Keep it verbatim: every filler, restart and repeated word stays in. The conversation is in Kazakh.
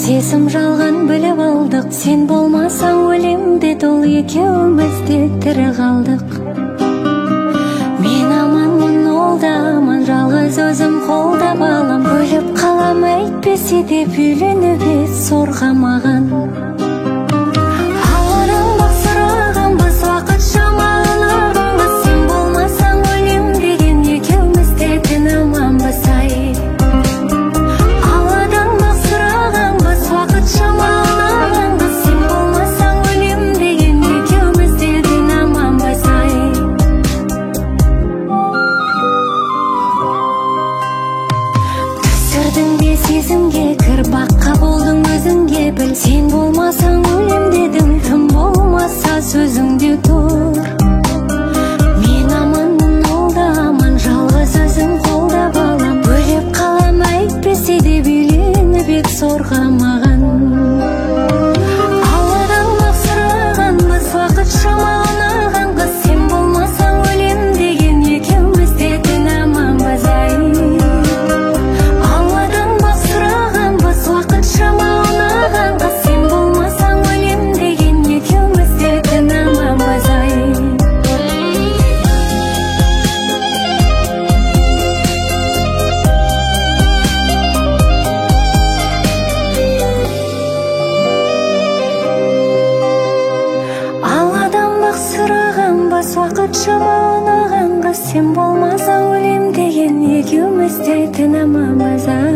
сезім жалған біліп алдық, сен болмасаң өлем деді ол, екеуміз де тірі қалдық. Мен аманмын, ол да аман, жалғыз өзім қолда балам. Бөліп қалам әйтпесе де үйленіп ет зорға маған. Алладан бақ сұрағанбыз, уақытша мағынағанбыз, сен болмасаң өлем деген, екеуміз де дін аманбыз ай. Алладан бақ сұрағанбыз, уақытша мағынағанбыз, сен болмасаң өлем деген, екеуміз де дін аманбыз ай. Түсірдің бе сезімге, кір баққа болдың өзіңге біл, сен болмасаң өлем дедім, тым болмаса сөзіңде тұр. Мен аманмын, ол да аман, жалғыз өзім қолда балам. Бөліп қалам әйтпесе де үйленіп ет зорға маған. Алладан бақ сұрағанбыз, уақытша мағынағанбыз, сен болмасаң өлем деген, екеуміз де дін аманбыз ай. Алладан бақ сұрағанбыз, уақытша мағынағанбыз, сен болмасаң өлем деген, екеуміз де дін аманбыз ай. Алладан бақ сұрағанбыз, уақытша мағынағанбыз, сен болмасаң өлем деген, екеуміз де дін аманбыз ай.